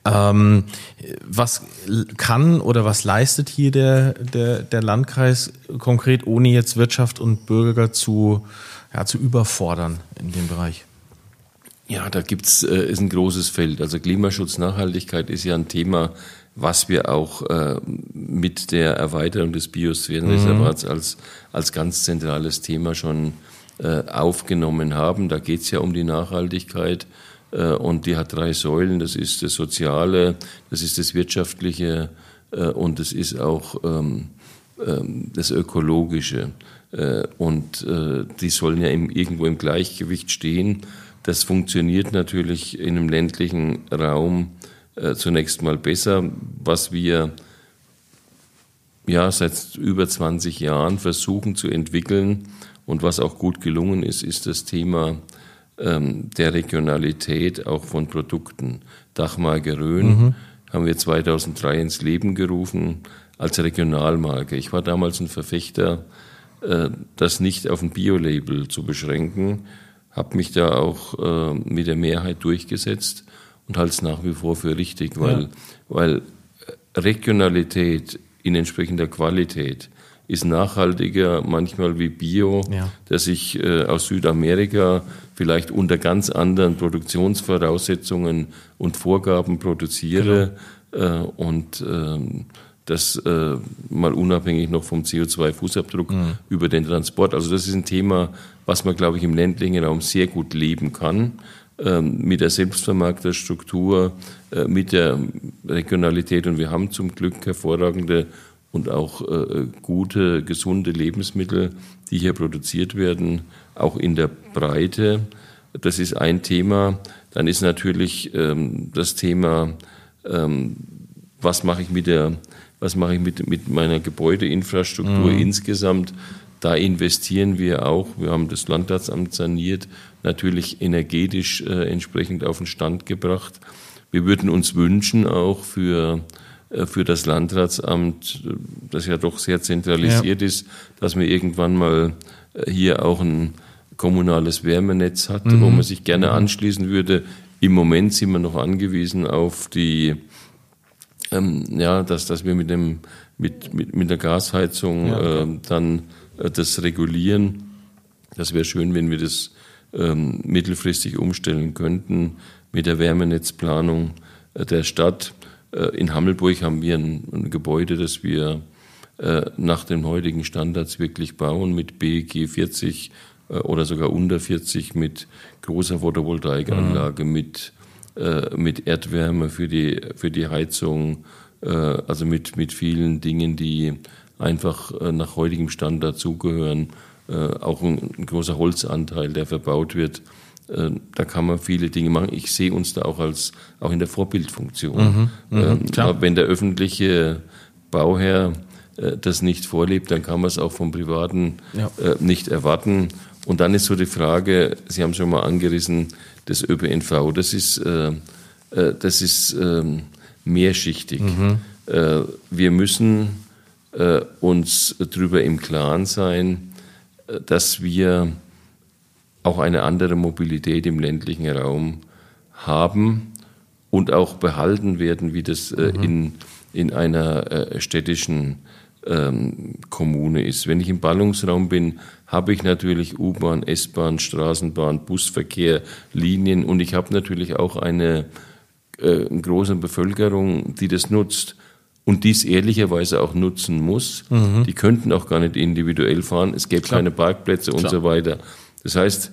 Was kann oder was leistet hier der Landkreis konkret, ohne jetzt Wirtschaft und Bürger zu überfordern in dem Bereich? Ja, da ist ein großes Feld. Also Klimaschutz, Nachhaltigkeit ist ja ein Thema, was wir auch mit der Erweiterung des Biosphärenreservats als ganz zentrales Thema schon aufgenommen haben. Da geht es ja um die Nachhaltigkeit und die hat 3 Säulen. Das ist das Soziale, das ist das Wirtschaftliche und das ist auch das Ökologische. Und die sollen ja irgendwo im Gleichgewicht stehen. Das funktioniert natürlich in einem ländlichen Raum zunächst mal besser. Was wir seit über 20 Jahren versuchen zu entwickeln und was auch gut gelungen ist, ist das Thema der Regionalität auch von Produkten. Dachmarke Rhön haben wir 2003 ins Leben gerufen als Regionalmarke. Ich war damals ein Verfechter, das nicht auf ein Bio-Label zu beschränken, habe mich da auch mit der Mehrheit durchgesetzt und halte es nach wie vor für richtig, weil Regionalität in entsprechender Qualität ist nachhaltiger manchmal wie Bio, dass ich aus Südamerika vielleicht unter ganz anderen Produktionsvoraussetzungen und Vorgaben produziere und das mal unabhängig noch vom CO2-Fußabdruck über den Transport. Also das ist ein Thema, was man, glaube ich, im ländlichen Raum sehr gut leben kann, mit der Selbstvermarkterstruktur, mit der Regionalität. Und wir haben zum Glück hervorragende und auch gute, gesunde Lebensmittel, die hier produziert werden, auch in der Breite. Das ist ein Thema. Dann ist natürlich das Thema, was mache ich mit meiner Gebäudeinfrastruktur insgesamt? Da investieren wir auch. Wir haben das Landratsamt saniert, natürlich energetisch entsprechend auf den Stand gebracht. Wir würden uns wünschen auch für das Landratsamt, das ja doch sehr zentralisiert ist, dass man irgendwann mal hier auch ein kommunales Wärmenetz hat, wo man sich gerne anschließen würde. Im Moment sind wir noch angewiesen auf die dass wir mit der Gasheizung dann das regulieren. Das wäre schön, wenn wir das mittelfristig umstellen könnten mit der Wärmenetzplanung der Stadt. In Hammelburg haben wir ein Gebäude, das wir nach den heutigen Standards wirklich bauen, mit BEG 40 oder sogar unter 40, mit großer Photovoltaikanlage, mit Erdwärme für die Heizung, also mit vielen Dingen, die einfach nach heutigem Standard zugehören, auch ein großer Holzanteil, der verbaut wird. Da kann man viele Dinge machen. Ich sehe uns da auch in der Vorbildfunktion. Wenn der öffentliche Bauherr das nicht vorlebt, dann kann man es auch vom Privaten nicht erwarten. Und dann ist so die Frage, Sie haben es schon mal angerissen, des ÖPNV, das ist mehrschichtig. Wir müssen uns darüber im Klaren sein, dass wir auch eine andere Mobilität im ländlichen Raum haben und auch behalten werden, wie das in einer städtischen Kommune ist. Wenn ich im Ballungsraum bin, habe ich natürlich U-Bahn, S-Bahn, Straßenbahn, Busverkehr, Linien und ich habe natürlich auch eine große Bevölkerung, die das nutzt und dies ehrlicherweise auch nutzen muss. Die könnten auch gar nicht individuell fahren, es gäbe keine Parkplätze und so weiter. Das heißt,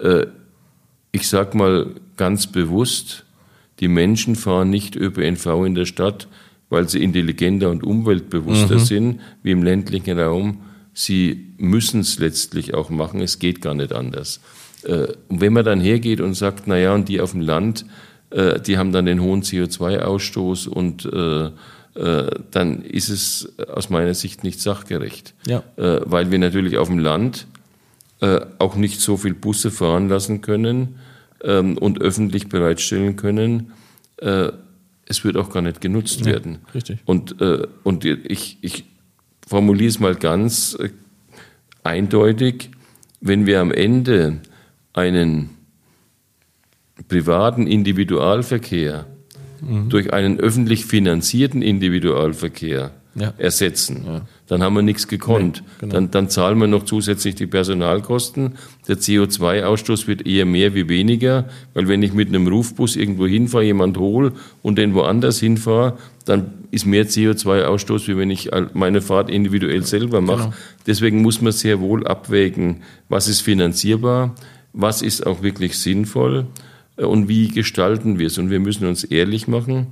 ich sage mal ganz bewusst, die Menschen fahren nicht ÖPNV in der Stadt, weil sie intelligenter und umweltbewusster sind, wie im ländlichen Raum. Sie müssen es letztlich auch machen, es geht gar nicht anders. Und wenn man dann hergeht und sagt, naja, und die auf dem Land, die haben dann den hohen CO2-Ausstoß und dann ist es aus meiner Sicht nicht sachgerecht. Ja. Weil wir natürlich auf dem Land auch nicht so viel Busse fahren lassen können und öffentlich bereitstellen können. Es wird auch gar nicht genutzt werden. Richtig. Und ich formuliere es mal ganz eindeutig, wenn wir am Ende einen privaten Individualverkehr durch einen öffentlich finanzierten Individualverkehr ersetzen, dann haben wir nichts gekonnt. Nee, genau. Dann zahlen wir noch zusätzlich die Personalkosten. Der CO2-Ausstoß wird eher mehr wie weniger, weil wenn ich mit einem Rufbus irgendwo hinfahre, jemand hole und den woanders hinfahre, dann ist mehr CO2-Ausstoß, wie wenn ich meine Fahrt individuell selber mache. Genau. Deswegen muss man sehr wohl abwägen, was ist finanzierbar, was ist auch wirklich sinnvoll und wie gestalten wir es. Und wir müssen uns ehrlich machen,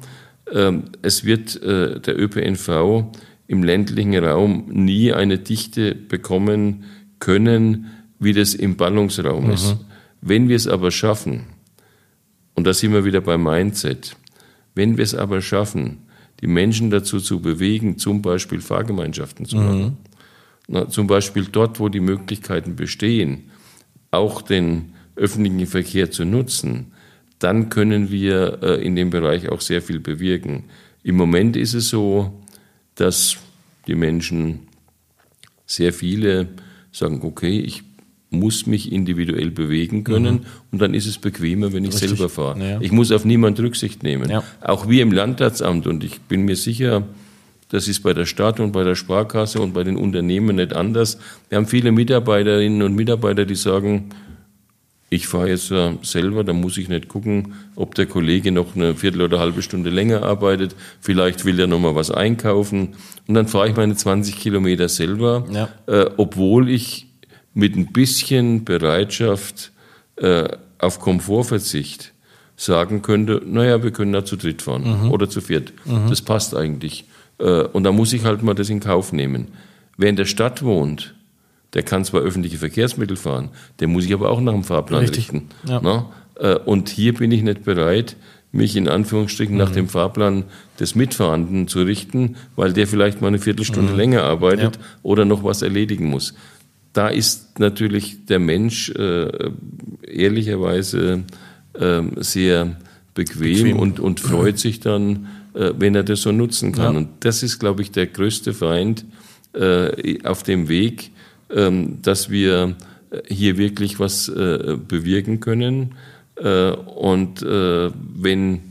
es wird der ÖPNV im ländlichen Raum nie eine Dichte bekommen können, wie das im Ballungsraum ist. Wenn wir es aber schaffen, und da sind wir wieder beim Mindset, wenn wir es aber schaffen, die Menschen dazu zu bewegen, zum Beispiel Fahrgemeinschaften zu machen, zum Beispiel dort, wo die Möglichkeiten bestehen, auch den öffentlichen Verkehr zu nutzen, dann können wir in dem Bereich auch sehr viel bewirken. Im Moment ist es so, dass die Menschen, sehr viele sagen, okay, ich muss mich individuell bewegen können und dann ist es bequemer, wenn ich selber fahre. Ja. Ich muss auf niemand Rücksicht nehmen. Ja. Auch wir im Landratsamt, und ich bin mir sicher, das ist bei der Stadt und bei der Sparkasse und bei den Unternehmen nicht anders. Wir haben viele Mitarbeiterinnen und Mitarbeiter, die sagen, ich fahre jetzt selber, da muss ich nicht gucken, ob der Kollege noch eine Viertel oder halbe Stunde länger arbeitet. Vielleicht will er noch mal was einkaufen. Und dann fahre ich meine 20 Kilometer selber, obwohl ich mit ein bisschen Bereitschaft auf Komfortverzicht sagen könnte, naja, wir können da zu dritt fahren oder zu viert. Das passt eigentlich. Und da muss ich halt mal das in Kauf nehmen. Wer in der Stadt wohnt, der kann zwar öffentliche Verkehrsmittel fahren, der muss sich aber auch nach dem Fahrplan richten. Ja. Und hier bin ich nicht bereit, mich in Anführungsstrichen nach dem Fahrplan des Mitfahrenden zu richten, weil der vielleicht mal eine Viertelstunde länger arbeitet oder noch was erledigen muss. Da ist natürlich der Mensch ehrlicherweise sehr bequem. Und freut sich dann, wenn er das so nutzen kann. Und das ist, glaube ich, der größte Feind auf dem Weg, dass wir hier wirklich was bewirken können. Und wenn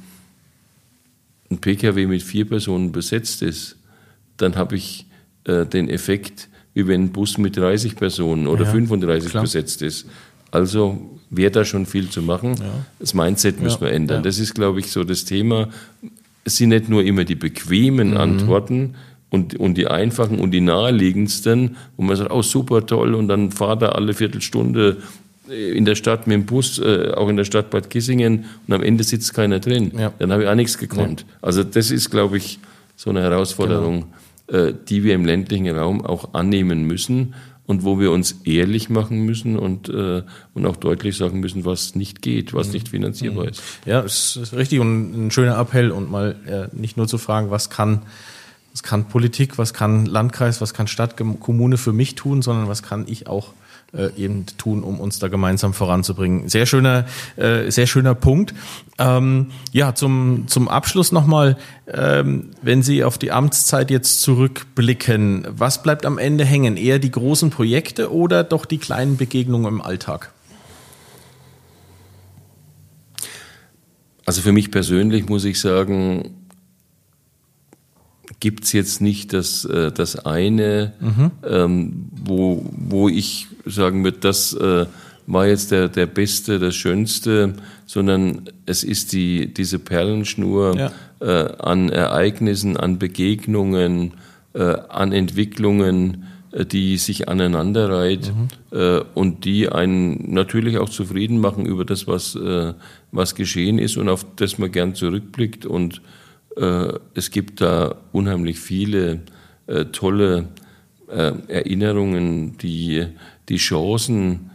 ein Pkw mit 4 Personen besetzt ist, dann habe ich den Effekt, wie wenn ein Bus mit 30 Personen oder 35 besetzt ist. Also wäre da schon viel zu machen. Ja. Das Mindset müssen wir ändern. Ja. Das ist, glaube ich, so das Thema. Es sind nicht nur immer die bequemen Antworten, und die einfachen und die naheliegendsten, wo man sagt, oh super, toll, und dann fahrt er alle Viertelstunde in der Stadt mit dem Bus, auch in der Stadt Bad Kissingen, und am Ende sitzt keiner drin. Ja. Dann habe ich auch nichts gekonnt. Ja. Also das ist, glaube ich, so eine Herausforderung, die wir im ländlichen Raum auch annehmen müssen und wo wir uns ehrlich machen müssen und auch deutlich sagen müssen, was nicht geht, was nicht finanzierbar ist. Ja, das ist richtig und ein schöner Appell und mal nicht nur zu fragen, was kann was kann Politik, was kann Landkreis, was kann Stadt, Kommune für mich tun, sondern was kann ich auch eben tun, um uns da gemeinsam voranzubringen. Sehr schöner Punkt. Zum Abschluss nochmal, wenn Sie auf die Amtszeit jetzt zurückblicken, was bleibt am Ende hängen? Eher die großen Projekte oder doch die kleinen Begegnungen im Alltag? Also für mich persönlich muss ich sagen, gibt es jetzt nicht das eine, wo ich sagen würde, das war jetzt der Beste, das Schönste, sondern es ist diese Perlenschnur an Ereignissen, an Begegnungen, an Entwicklungen, die sich aneinanderreiht und die einen natürlich auch zufrieden machen über das, was geschehen ist und auf das man gern zurückblickt. Und es gibt da unheimlich viele tolle Erinnerungen, die Chancen,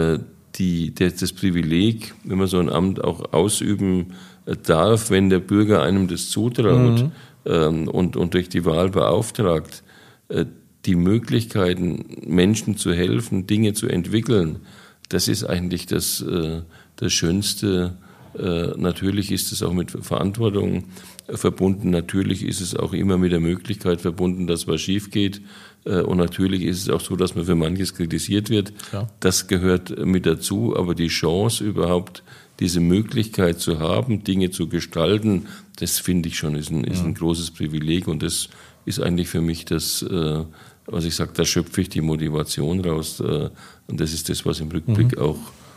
das Privileg, wenn man so ein Amt auch ausüben darf, wenn der Bürger einem das zutraut und durch die Wahl beauftragt, die Möglichkeiten, Menschen zu helfen, Dinge zu entwickeln, das ist eigentlich das Schönste. Natürlich ist es auch mit Verantwortung verbunden. Natürlich ist es auch immer mit der Möglichkeit verbunden, dass was schief geht. Und natürlich ist es auch so, dass man für manches kritisiert wird. Ja. Das gehört mit dazu. Aber die Chance überhaupt, diese Möglichkeit zu haben, Dinge zu gestalten, das finde ich schon ist ein großes Privileg. Und das ist eigentlich für mich das, was ich sage, da schöpfe ich die Motivation raus. Und das ist das, was im Rückblick auch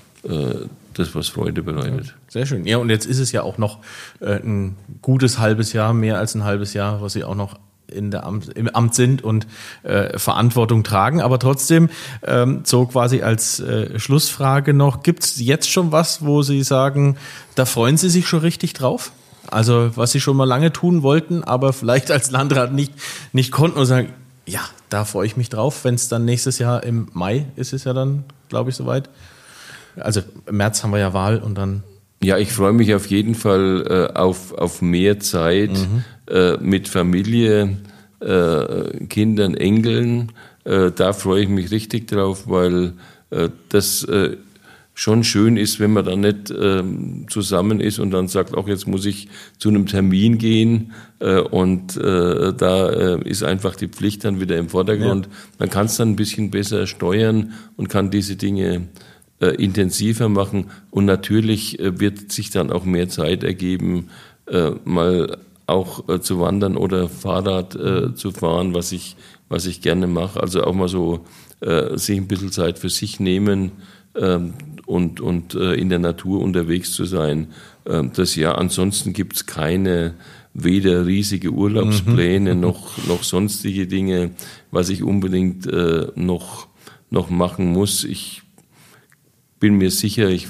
das, was Freude bereitet. Ja, sehr schön. Ja, und jetzt ist es ja auch noch ein gutes halbes Jahr, mehr als ein halbes Jahr, was Sie auch noch im Amt sind und Verantwortung tragen. Aber trotzdem, so quasi als Schlussfrage noch, gibt es jetzt schon was, wo Sie sagen, da freuen Sie sich schon richtig drauf? Also was Sie schon mal lange tun wollten, aber vielleicht als Landrat nicht konnten und sagen, ja, da freue ich mich drauf, wenn es dann nächstes Jahr im Mai ist es ja dann, glaube ich, soweit. Also im März haben wir ja Wahl und dann... Ja, ich freue mich auf jeden Fall auf mehr Zeit mit Familie, Kindern, Enkeln. Da freue ich mich richtig drauf, weil das schon schön ist, wenn man dann nicht zusammen ist und dann sagt, auch jetzt muss ich zu einem Termin gehen und da ist einfach die Pflicht dann wieder im Vordergrund. Ja. Man kann es dann ein bisschen besser steuern und kann diese Dinge intensiver machen und natürlich wird sich dann auch mehr Zeit ergeben, mal auch zu wandern oder Fahrrad zu fahren, was ich gerne mache. Also auch mal so sich ein bisschen Zeit für sich nehmen und in der Natur unterwegs zu sein. Das Jahr ansonsten gibt's keine weder riesige Urlaubspläne noch sonstige Dinge, was ich unbedingt noch machen muss. Ich bin mir sicher, ich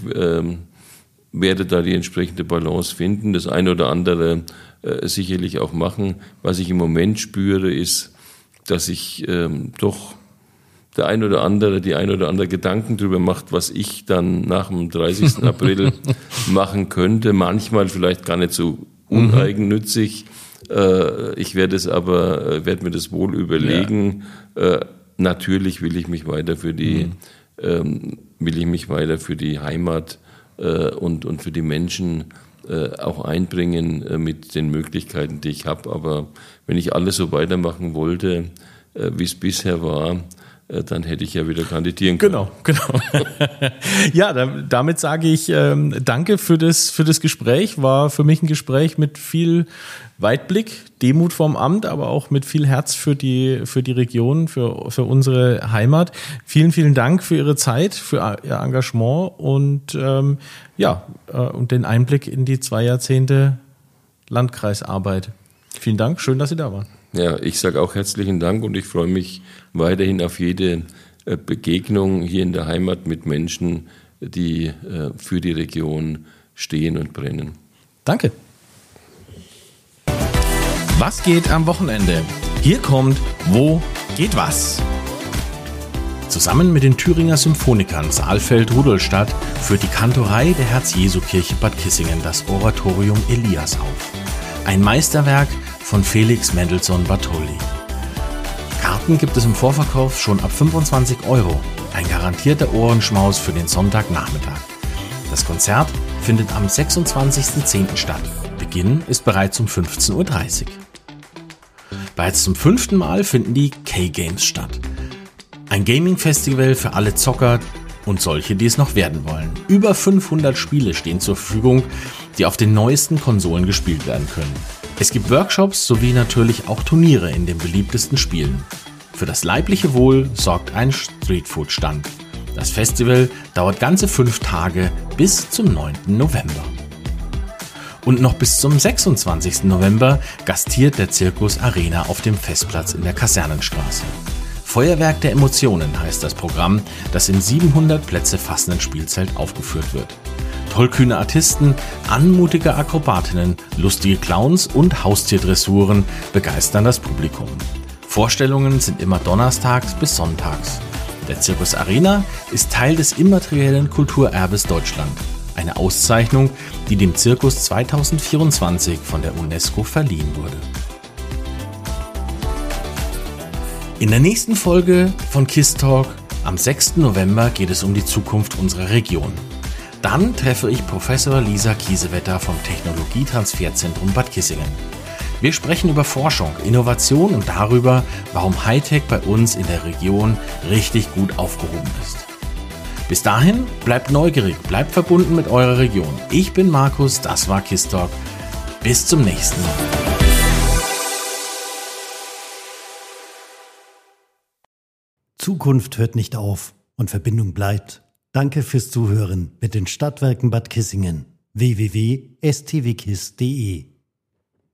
werde da die entsprechende Balance finden, das eine oder andere sicherlich auch machen. Was ich im Moment spüre, ist, dass ich doch die ein oder andere Gedanken darüber macht, was ich dann nach dem 30. April machen könnte. Manchmal vielleicht gar nicht so uneigennützig. Ich werde mir das wohl überlegen. Ja. Natürlich will ich mich weiter für die Heimat und für die Menschen auch einbringen mit den Möglichkeiten, die ich habe. Aber wenn ich alles so weitermachen wollte, wie es bisher war, dann hätte ich ja wieder kandidieren können. Genau. Ja, damit sage ich danke für das Gespräch. War für mich ein Gespräch mit viel Weitblick, Demut vorm Amt, aber auch mit viel Herz für die Region, für unsere Heimat. Vielen, vielen Dank für Ihre Zeit, für Ihr Engagement und und den Einblick in die 2 Jahrzehnte Landkreisarbeit. Vielen Dank, schön, dass Sie da waren. Ja, ich sage auch herzlichen Dank und ich freue mich weiterhin auf jede Begegnung hier in der Heimat mit Menschen, die für die Region stehen und brennen. Danke. Was geht am Wochenende? Hier kommt Wo geht was? Zusammen mit den Thüringer Symphonikern Saalfeld-Rudolstadt führt die Kantorei der Herz-Jesu-Kirche Bad Kissingen das Oratorium Elias auf. Ein Meisterwerk, von Felix Mendelssohn Bartholdy. Karten gibt es im Vorverkauf schon ab 25 €. Ein garantierter Ohrenschmaus für den Sonntagnachmittag. Das Konzert findet am 26.10. statt. Beginn ist bereits um 15:30 Uhr. Bereits zum 5. Mal finden die K-Games statt. Ein Gaming-Festival für alle Zocker und solche, die es noch werden wollen. Über 500 Spiele stehen zur Verfügung, die auf den neuesten Konsolen gespielt werden können. Es gibt Workshops sowie natürlich auch Turniere in den beliebtesten Spielen. Für das leibliche Wohl sorgt ein Streetfood-Stand. Das Festival dauert ganze 5 Tage bis zum 9. November. Und noch bis zum 26. November gastiert der Circus Arena auf dem Festplatz in der Kasernenstraße. Feuerwerk der Emotionen heißt das Programm, das im 700 Plätze fassenden Spielzelt aufgeführt wird. Tollkühne Artisten, anmutige Akrobatinnen, lustige Clowns und Haustierdressuren begeistern das Publikum. Vorstellungen sind immer donnerstags bis sonntags. Der Circus Arena ist Teil des immateriellen Kulturerbes Deutschland. Eine Auszeichnung, die dem Zirkus 2024 von der UNESCO verliehen wurde. In der nächsten Folge von KISS Talk am 6. November geht es um die Zukunft unserer Region. Dann treffe ich Professor Lisa Kiesewetter vom Technologietransferzentrum Bad Kissingen. Wir sprechen über Forschung, Innovation und darüber, warum Hightech bei uns in der Region richtig gut aufgehoben ist. Bis dahin, bleibt neugierig, bleibt verbunden mit eurer Region. Ich bin Markus, das war KISS Talk. Bis zum nächsten Mal. Zukunft hört nicht auf und Verbindung bleibt. Danke fürs Zuhören mit den Stadtwerken Bad Kissingen. www.stwkiss.de